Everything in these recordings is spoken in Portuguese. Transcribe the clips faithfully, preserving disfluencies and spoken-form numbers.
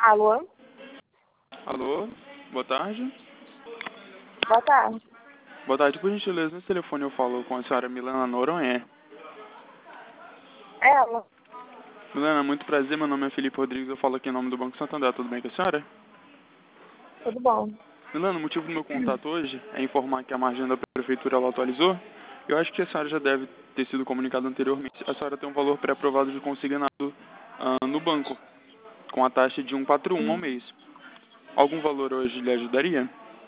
Alô? Alô, boa tarde. Boa tarde. Boa tarde, por gentileza, nesse telefone eu falo com a senhora Milena Noronha. Ela? Milena, muito prazer, meu nome é Felipe Rodrigues, eu falo aqui em nome do Banco Santander, tudo bem com a senhora? Tudo bom? Milena, o motivo do meu contato hoje é informar que a margem da prefeitura ela atualizou. Eu acho que a senhora já deve ter sido comunicada anteriormente. A senhora tem um valor pré-aprovado de consignado ah, no banco, com a taxa de cento e quarenta e um ao mês. Algum valor hoje lhe ajudaria?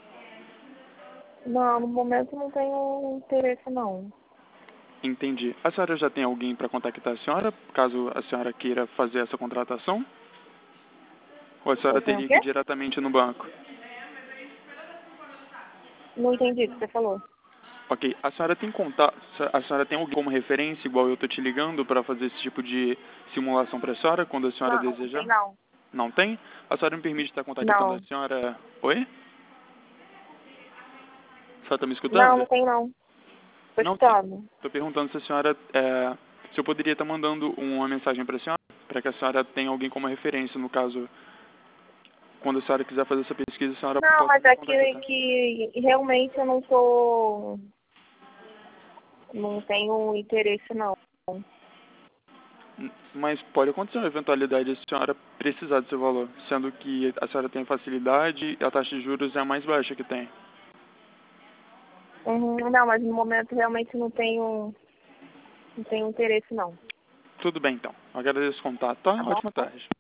Não, no momento não tenho interesse não. Entendi. A senhora já tem alguém para contactar a senhora, caso a senhora queira fazer essa contratação? Ou a senhora Eu tenho o teria que quê? ir diretamente no banco? Não entendi o que você falou. Ok. A senhora tem contato, a senhora tem alguém como referência, igual eu tô te ligando, para fazer esse tipo de simulação para a senhora, quando a senhora Não, não tem desejar? não. Não tem? A senhora me permite estar contactando a Não. senhora... Oi? A senhora tá me Não, escutando? não tem não. Tô Não tem. escutando. Tô perguntando se a senhora... É, se eu poderia estar mandando uma mensagem para a senhora, para que a senhora tenha alguém como referência, no caso... Quando a senhora quiser fazer essa pesquisa, a senhora Não, possa mas me é que, contactar. que realmente eu não tô... Não tenho interesse não. Mas pode acontecer uma eventualidade de a senhora precisar do seu valor, sendo que a senhora tem facilidade e a taxa de juros é a mais baixa que tem. Uhum, não, mas no momento realmente não tenho, não tenho interesse não. Tudo bem, então. Eu agradeço o contato, tá? Tá Ótima bom? tarde.